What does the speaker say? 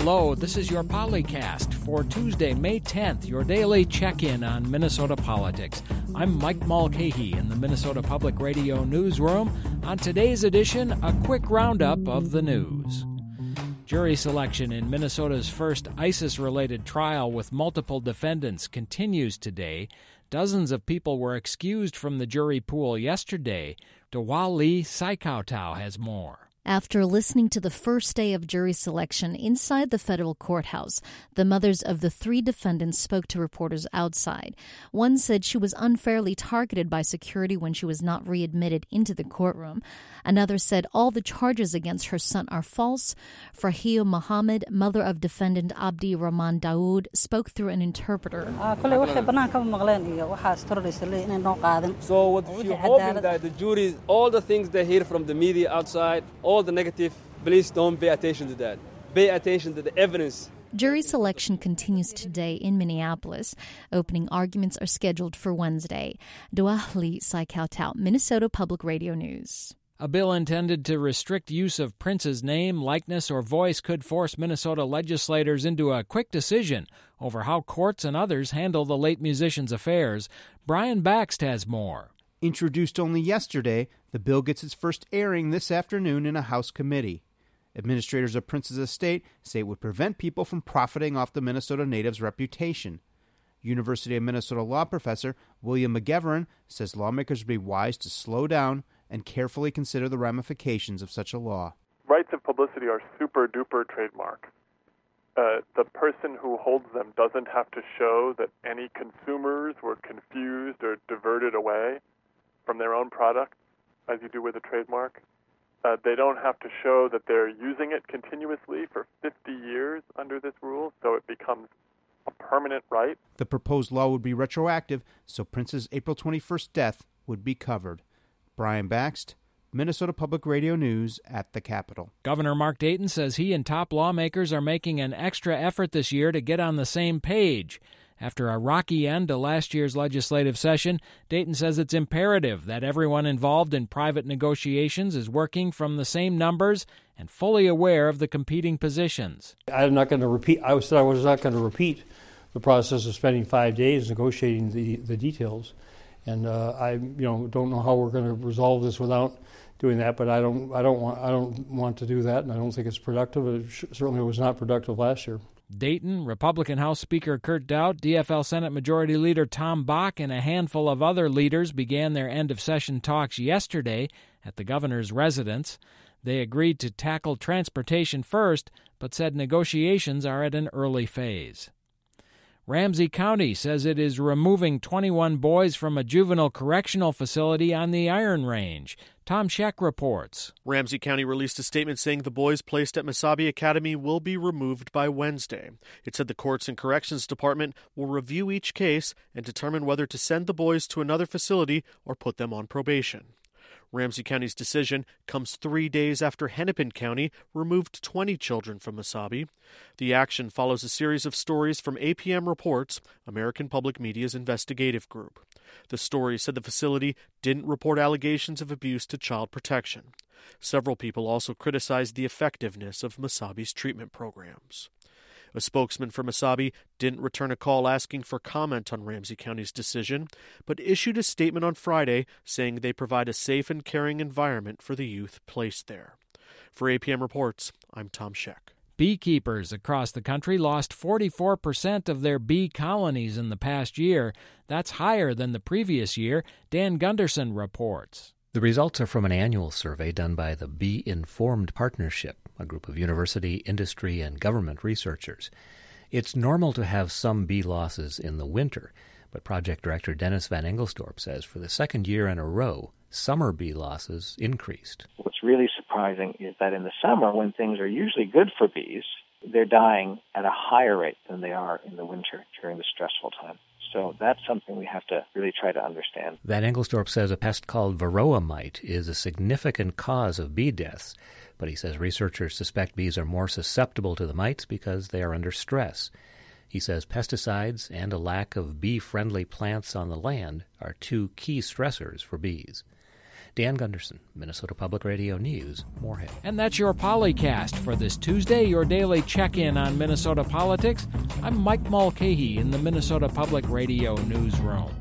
Hello, this is your Polycast for Tuesday, May 10th, your daily check-in on Minnesota politics. I'm Mike Mulcahy in the Minnesota Public Radio newsroom. On today's edition, a quick roundup of the news. Jury selection in Minnesota's first ISIS-related trial with multiple defendants continues today. Dozens of people were excused from the jury pool yesterday. Dewali Saikautau has more. After listening to the first day of jury selection inside the federal courthouse, the mothers of the three defendants spoke to reporters outside. One said she was unfairly targeted by security when she was not readmitted into the courtroom. Another said all the charges against her son are false. Farhia Mohammed, mother of defendant Abdi Rahman Daoud, spoke through an interpreter. So what you're hoping that the jury, all the things they hear from the media outside, all the negative, please don't pay attention to that. Pay attention to the evidence. Jury selection continues today in Minneapolis. Opening arguments are scheduled for Wednesday. Dewali Saikautau, Minnesota Public Radio News. A bill intended to restrict use of Prince's name, likeness, or voice could force Minnesota legislators into a quick decision over how courts and others handle the late musician's affairs. Brian Baxt has more. Introduced only yesterday, the bill gets its first airing this afternoon in a House committee. Administrators of Prince's estate say it would prevent people from profiting off the Minnesota native's reputation. University of Minnesota law professor William McGivern says lawmakers would be wise to slow down and carefully consider the ramifications of such a law. Rights of publicity are super-duper trademark. The person who holds them doesn't have to show that any consumers were confused or diverted away from their own product, as you do with a trademark. They don't have to show that they're using it continuously for 50 years under this rule, so it becomes a permanent right. The proposed law would be retroactive, so Prince's April 21st death would be covered. Brian Baxt, Minnesota Public Radio News at the Capitol. Governor Mark Dayton says he and top lawmakers are making an extra effort this year to get on the same page. After a rocky end to last year's legislative session, Dayton says it's imperative that everyone involved in private negotiations is working from the same numbers and fully aware of the competing positions. I was not going to repeat the process of spending 5 days negotiating the details. And I don't know how we're going to resolve this without doing that, but I don't want to do that, and I don't think it's productive. It certainly was not productive last year. Dayton, Republican House Speaker Kurt Daudt, DFL Senate Majority Leader Tom Bach, and a handful of other leaders began their end-of-session talks yesterday at the governor's residence. They agreed to tackle transportation first, but said negotiations are at an early phase. Ramsey County says it is removing 21 boys from a juvenile correctional facility on the Iron Range. Tom Scheck reports. Ramsey County released a statement saying the boys placed at Mesabi Academy will be removed by Wednesday. It said the Courts and Corrections Department will review each case and determine whether to send the boys to another facility or put them on probation. Ramsey County's decision comes 3 days after Hennepin County removed 20 children from Mesabi. The action follows a series of stories from APM Reports, American Public Media's investigative group. The story said the facility didn't report allegations of abuse to child protection. Several people also criticized the effectiveness of Mesabi's treatment programs. A spokesman for Mesabi didn't return a call asking for comment on Ramsey County's decision, but issued a statement on Friday saying they provide a safe and caring environment for the youth placed there. For APM Reports, I'm Tom Scheck. Beekeepers across the country lost 44% of their bee colonies in the past year. That's higher than the previous year, Dan Gunderson reports. The results are from an annual survey done by the Bee Informed Partnership, a group of university, industry, and government researchers. It's normal to have some bee losses in the winter, but project director Dennis Van Engelsdorp says for the second year in a row, summer bee losses increased. What's really surprising is that in the summer, when things are usually good for bees, they're dying at a higher rate than they are in the winter during the stressful time. So that's something we have to really try to understand. Van Engelsdorp says a pest called varroa mite is a significant cause of bee deaths, but he says researchers suspect bees are more susceptible to the mites because they are under stress. He says pesticides and a lack of bee-friendly plants on the land are two key stressors for bees. Dan Gunderson, Minnesota Public Radio News, Moorhead. And that's your Polycast for this Tuesday, your daily check-in on Minnesota politics. I'm Mike Mulcahy in the Minnesota Public Radio Newsroom.